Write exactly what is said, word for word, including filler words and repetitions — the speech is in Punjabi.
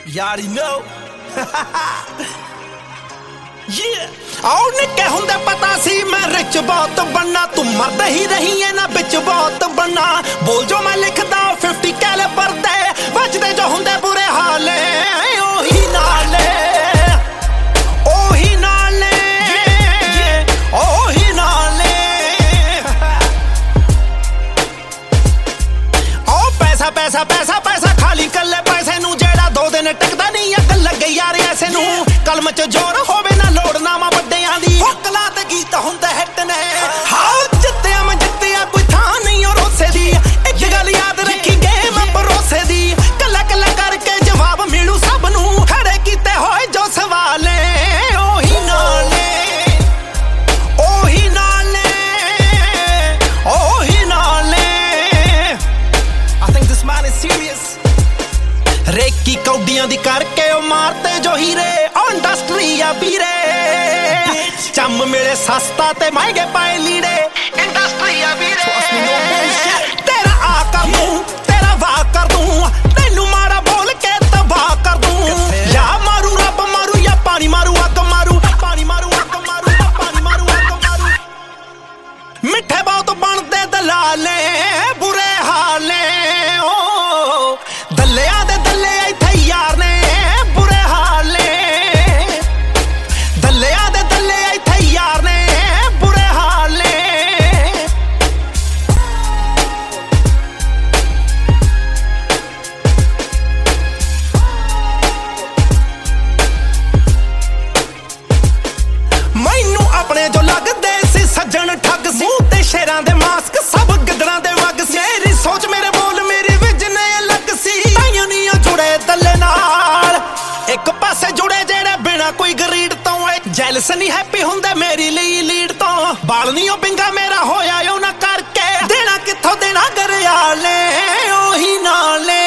You already know. Yeah. ਆਉ ਨਿੱਕੇ ਹੁੰਦੇ ਪਤਾ ਸੀ ਮੈਂ ਰਿਚ ਬਹੁਤ ਬਣਨਾ, ਤੂੰ ਮਰਦ ਹੀ ਰਹੀ ਐ ਨਾ ਵਿੱਚ ਬਹੁਤ ਬਣਨਾ। ਬੋਲ ਜੋ ਮੈਂ ਲਿਖਦਾ ਫਿਫਟੀ ਕੈਲੀਬਰ ਦੇ, ਵੱਜਦੇ ਜੋ ਹੁੰਦੇ ਬੁਰੇ ਹਾਲੇ ਉਹੀ ਨਾਲੇ ਉਹੀ ਨਾਲੇ ਉਹੀ ਨਾਲੇ। ਉਹ ਪੈਸਾ ਪੈਸਾ ਪੈਸਾ ਪੈਸਾ ਖਾਲੀ ਕੱਲੇ ਪੈਸੇ ਨੂੰ, ਜਿਹੜਾ ਦੋ ਦਿਨ ਟਿਕਦਾ ਨਹੀਂ ਅੱਗ ਲੱਗੇ ਯਾਰ ਐਸੇ ਨੂੰ। ਕਲਮ ਚ ਜ਼ੋਰ ਹੋਵੇ ਨਾ ਲੋੜ ਨਾ ਮਾ ਵੱਡਿਆਂ ਦੀ, ਫੋਕਲਾਂ ਤੇ ਗੀਤ ਹੁੰਦੇ ਹਿੱਟ ਨੇ। ਹਾਂ ਜਿੱਤਿਆ ਮੈਂ ਜਿੱਤਿਆ ਕੋਈ ਥਾਂ ਨਹੀਂ ਉਹ ਰੋਸੇ ਦੀ, ਇੱਕ ਗੱਲ ਯਾਦ ਰੱਖੀ ਗੇਮ ਭਰੋਸੇ ਦੀ। ਕੱਲਾ ਕੱਲਾ ਕਰਕੇ ਜਵਾਬ ਮਿਲੂ ਸਭ ਨੂੰ, ਖੜੇ ਕੀਤੇ ਹੋਏ ਜੋ ਸਵਾਲੇ ਉਹੀ ਨਾਲੇ ਉਹੀ ਨਾਲੇ ਉਹੀ ਨਾਲੇ। I think this man is serious. ਰੇਕੀ ਕੌਡੀਆਂ ਦੀ ਕਰਕੇ ਉਹ ਮਾਰਤੇ ਜੋ ਹੀਰੇ, ਇੰਡਸਟਰੀ ਆ ਵੀਰੇ। ਚੰਮ ਮਿਲੇ ਸਸਤਾ ਤੇ ਮਹਿੰਗੇ ਪਾਏ ਲੀੜੇ, ਇੰਡਸਟਰੀ ਆ ਵੀਰੇ। ਤੇਰਾ ਆ ਕਰ ਦੂੰ ਤੇਰਾ ਵਾਹ ਕਰ ਦੂੰ, ਤੈਨੂੰ ਮਾਰਾ ਬੋਲ ਕੇ ਤਬਾਹ ਕਰ ਦੂੰ। ਯਾ ਮਾਰੂ ਰੱਬ ਮਾਰੂ ਜਾਂ ਪਾਣੀ ਮਾਰੂ ਅੱਗ ਮਾਰੂ, ਪਾਣੀ ਮਾਰੂ ਅੱਗ ਮਾਰੂ ਪਾਣੀ ਮਾਰੂ ਅੱਗ ਮਾਰੂ। ਮਿੱਠੇ ਬਹੁਤ ਬਣਦੇ ਦਲਾਲੇ ਬੁਰੇ ਹਾਲੇ, ਓ ਦੱਲਿਆਂ ਦੇ ਦੱਲੇ ਇੱਥੇ ਯਾਰ ਨੇ ਬੁਰੇ ਹਾਲੇ। ਦੱਲਿਆਂ ਦੇ ਦੱਲੇ ਇੱਥੇ ਯਾਰ ਨੇ ਬੁਰੇ ਹਾਲੇ। ਮੈਨੂੰ ਆਪਣੇ ਜੋ ਲੱਗਦੇ ਸੀ ਸੱਜਣ ਠੱਗ ਸੀ, ਮੂੰਹ ਤੇ ਸ਼ੇਰਾਂ ਦੇ ਮਾਸਕ ਸਭ ਗਿੱਦੜਾਂ ਦੇ ਵਗ ਸੀ। ਮੇਰੀ ਸੋਚ ਮੇਰੇ ਬੋਲ ਮੇਰੀ ਵਿਜਨ ਅਲੱਗ ਸੀ, ਤਾਈਆਂ ਨੀ ਜੁੜੇ ਦੱਲੇ ਨਾਲ। ਇੱਕ ਪਾਸੇ ਜੁੜੇ ਜਿਹੜੇ ਬਿਨਾ ਕੋਈ ਗਰੀਡ ਤੋਂ, ਜੈਲਸ ਨਹੀਂ ਹੈਪੀ ਹੁੰਦੇ ਮੇਰੀ ਲਈ ਲੀਡ ਤੋਂ। ਬਾਲ ਨੀ ਉਹ ਬਿੰਗਾ ਮੇਰਾ ਹੋਇਆ ਉਹ ਨਾ ਕਰਕੇ, ਦੇਣਾ ਕਿੱਥੋਂ ਦੇਣਾ ਗਰਿਆਲੇ ਉਹੀ ਨਾਲੇ